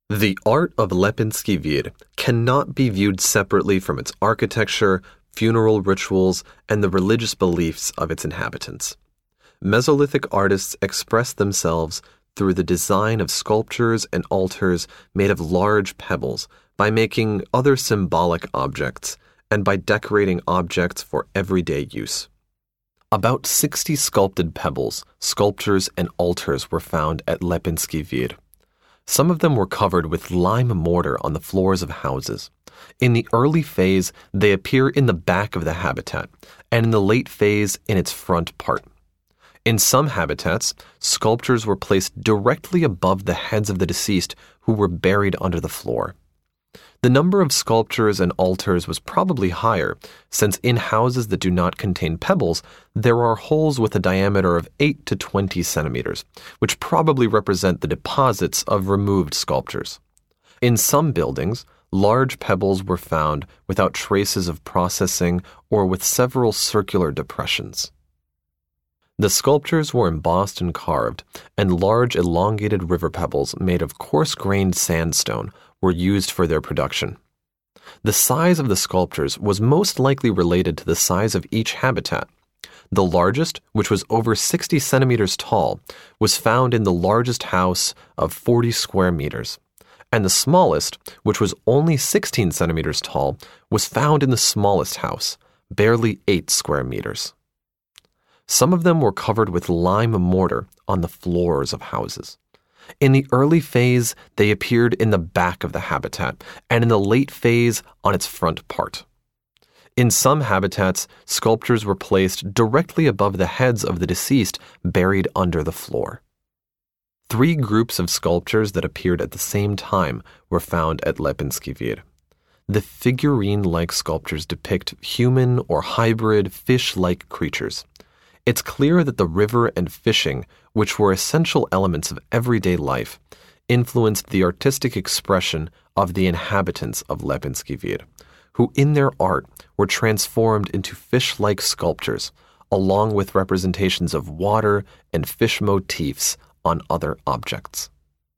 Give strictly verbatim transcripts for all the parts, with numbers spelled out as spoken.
The art of Lepenski Vir cannot be viewed separately from its architecture, funeral rituals, and the religious beliefs of its inhabitants. Mesolithic artists express themselves through the design of sculptures and altars made of large pebbles, by making other symbolic objects, and by decorating objects for everyday use. About sixty sculpted pebbles, sculptures, and altars were found at Lepenski Vir. Some of them were covered with lime mortar on the floors of houses. In the early phase, they appear in the back of the habitat, and in the late phase, in its front part. In some habitats, sculptures were placed directly above the heads of the deceased who were buried under the floor. The number of sculptures and altars was probably higher, since in houses that do not contain pebbles, there are holes with a diameter of eight to twenty centimeters, which probably represent the deposits of removed sculptures. In some buildings, large pebbles were found without traces of processing or with several circular depressions. The sculptures were embossed and carved, and large elongated river pebbles made of coarse-grained sandstone were used for their production. The size of the sculptures was most likely related to the size of each habitat. The largest, which was over sixty centimeters tall, was found in the largest house of forty square meters, and the smallest, which was only sixteen centimeters tall, was found in the smallest house, barely eight square meters. Some of them were covered with lime mortar on the floors of houses. In the early phase, they appeared in the back of the habitat, and in the late phase, on its front part. In some habitats, sculptures were placed directly above the heads of the deceased, buried under the floor. Three groups of sculptures that appeared at the same time were found at Lepenski Vir. The figurine-like sculptures depict human or hybrid fish-like creatures. It's clear that the river and fishing, which were essential elements of everyday life, influenced the artistic expression of the inhabitants of Lepenski Vir, who in their art were transformed into fish-like sculptures, along with representations of water and fish motifs on other objects.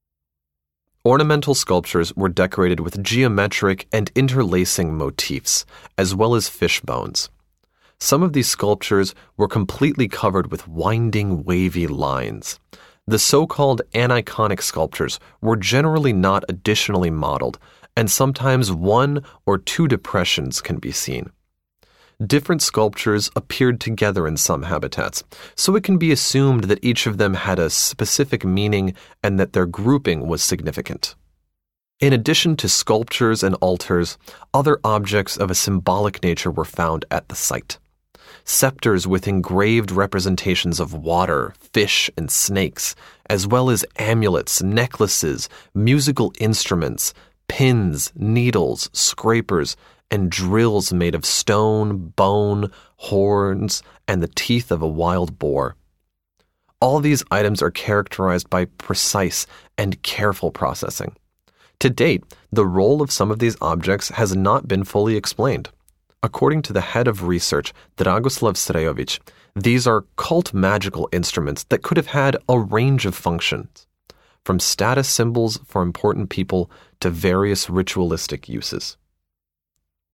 Ornamental sculptures were decorated with geometric and interlacing motifs, as well as fish bones. Some of these sculptures were completely covered with winding, wavy lines. The so-called aniconic sculptures were generally not additionally modeled, and sometimes one or two depressions can be seen. Different sculptures appeared together in some habitats, so it can be assumed that each of them had a specific meaning and that their grouping was significant. In addition to sculptures and altars, other objects of a symbolic nature were found at the site. Scepters with engraved representations of water, fish, and snakes, as well as amulets, necklaces, musical instruments, pins, needles, scrapers, and drills made of stone, bone, horns, and the teeth of a wild boar. All these items are characterized by precise and careful processing. To date, the role of some of these objects has not been fully explained. According to the head of research, Dragoslav Srejovic, these are cult magical instruments that could have had a range of functions, from status symbols for important people to various ritualistic uses.